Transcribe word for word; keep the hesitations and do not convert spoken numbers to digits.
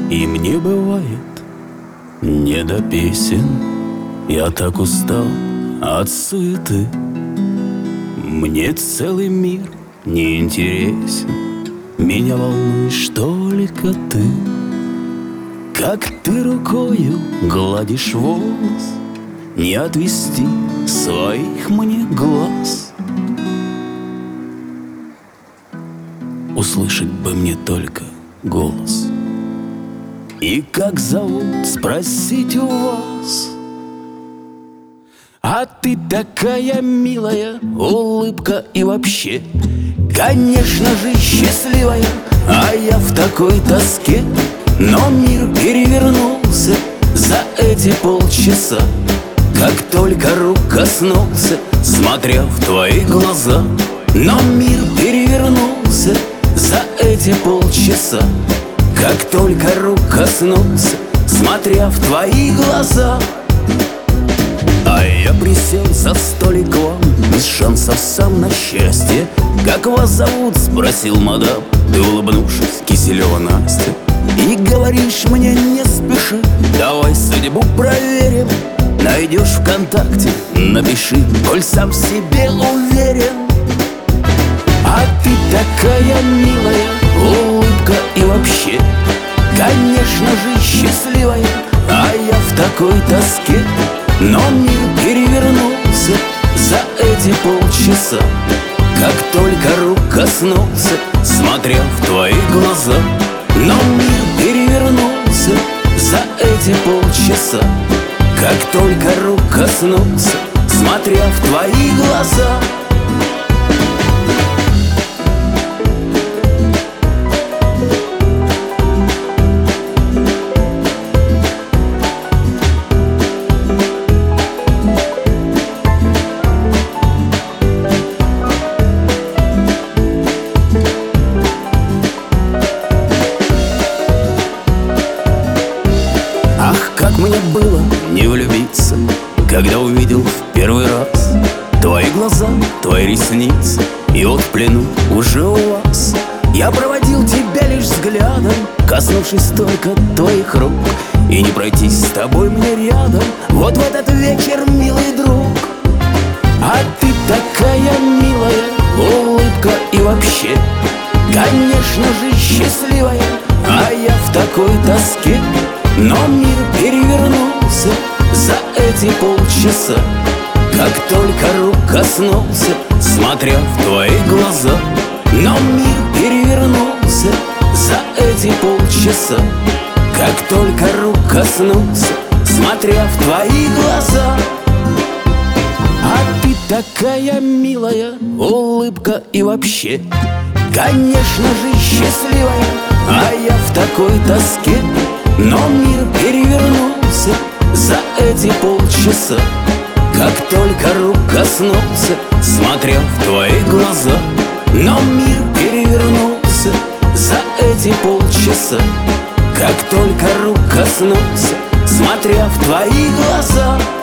И мне бывает не до песен. Я так устал от суеты. Мне целый мир не интересен. Меня волнуешь только ты. Как ты рукою гладишь волос, не отвести своих мне глаз. Услышать бы мне только голос. И как зовут, спросить у вас. А ты такая милая, улыбка и вообще, конечно же, счастливая, а я в такой тоске. Но мир перевернулся за эти полчаса, как только рук коснулся, смотря в твои глаза. Но мир перевернулся за эти полчаса, как только рук коснулся, смотря в твои глаза. А я присел за столик вам, без шансов сам на счастье. Как вас зовут? Спросил мадам, ты, улыбнувшись, Киселева Настя. И говоришь мне не спеши, давай судьбу проверим. Найдешь ВКонтакте, напиши, коль сам в себе уверен. А ты такая милая, улыбка и вообще, конечно же, счастливая, а я в такой тоске. Но мир перевернулся за эти полчаса, как только рук коснулся, смотря в твои глаза. Но мир перевернулся за эти полчаса, как только рук коснулся, смотря в твои глаза. Как мне было не влюбиться, когда увидел в первый раз твои глаза, твои ресницы, и вот в плену уже у вас. Я проводил тебя лишь взглядом, коснувшись только твоих рук, и не пройтись с тобой мне рядом вот в этот вечер, милый друг. А ты такая милая, улыбка и вообще, конечно же, счастливая, а я в такой тоске. Но мир перевернулся за эти полчаса, как только рук коснулся, смотря в твои глаза. Но мир перевернулся за эти полчаса, как только рук коснулся, смотря в твои глаза. А ты такая милая, улыбка и вообще, конечно же, счастливая, а я в такой тоске. Но мир перевернулся за эти полчаса, как только рук коснулся, смотря в твои глаза. Но мир перевернулся за эти полчаса, как только рук коснулся, смотря в твои глаза.